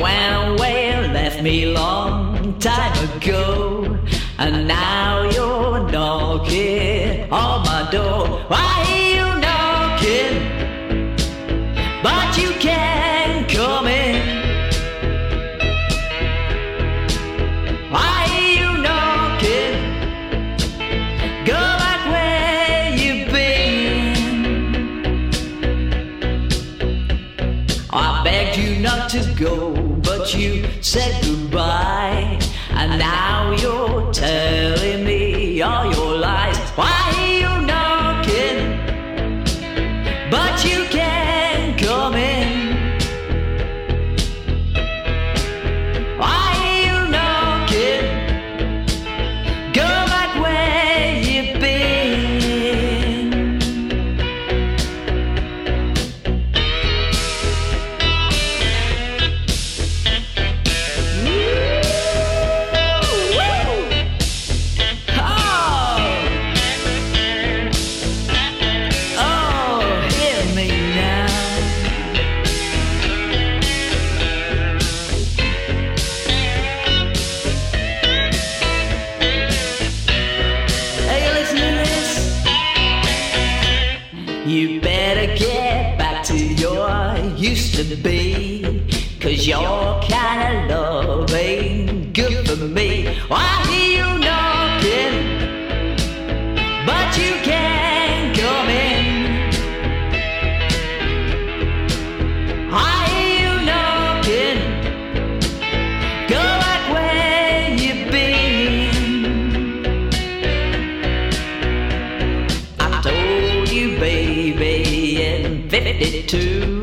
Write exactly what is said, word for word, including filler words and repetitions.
went away, left me long time ago, and now you're knocking on my door. Why are you knocking? But you can't come in. Why are you knocking? Go back where you've been. I begged you not to go, but you said goodbye, and now you're telling me all your lies. Why are you knocking? But you can't come in. Why are you knocking? Go back where you've been. You better get back to your used to be, 'cause your kind of love ain't good for me. Why are you knocking? But you can't come in. Why are you knocking? Go back where you've been. I told you, baby, in fifty-two,